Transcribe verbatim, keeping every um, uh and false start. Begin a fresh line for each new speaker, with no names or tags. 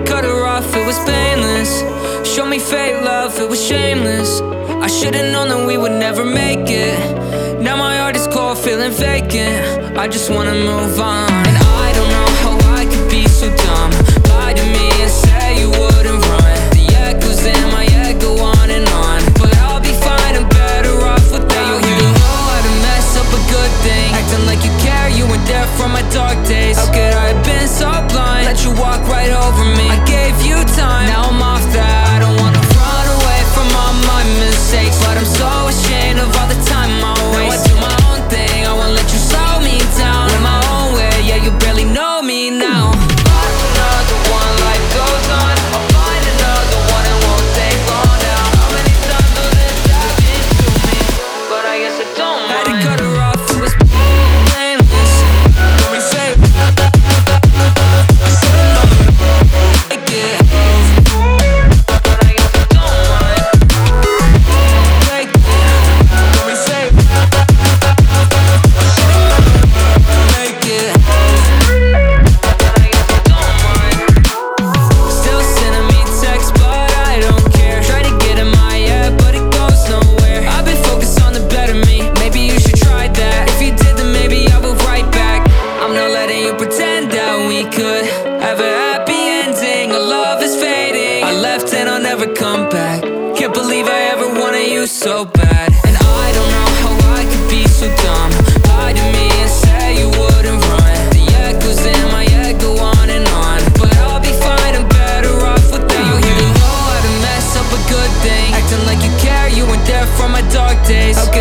to cut her off, it was painless. Show me fake love, it was shameless. I should've known that we would never make it. Now my heart is cold, feeling vacant. I just wanna move on. And I don't know how I could be so dumb. Lie to me and say you wouldn't run. The echoes in my head go on and on, but I'll be fine and better off without you. You know how to mess up a good thing, acting like you care, you weren't there for my dark days. How could I have been so blind, let you walk right over me? I gave you time, now I'm off that. I don't wanna run away from all my mistakes, but I'm so ashamed of all the time I waste. Now I do my own thing, I won't let you slow me down. In my own way, yeah, you barely know me now. Lost another one, life goes on. I'll find another one, it won't take long now. How many times will this happen to me? But I guess I don't mind. Had to cut her off, it was painless. Let me say it. But I guess I don't mind. Like it. Let me say it. Make it. But I guess I don't mind. Still sending me texts, but I don't care. Try to get in my head, but it goes nowhere. I've been focused on the better me, maybe you should try that. If you did, then maybe I will write back. I'm not letting you pretend that we could have a happy ending. Our love is fading, I left and I'll never come back. Can't believe I ever wanted you so bad. And I don't know how I could be so dumb. Lie to me and say you wouldn't run. The echoes in my head go on and on, but I'll be fine and better off without you. You know how to mess up a good thing, acting like you care, you weren't there for my dark days. How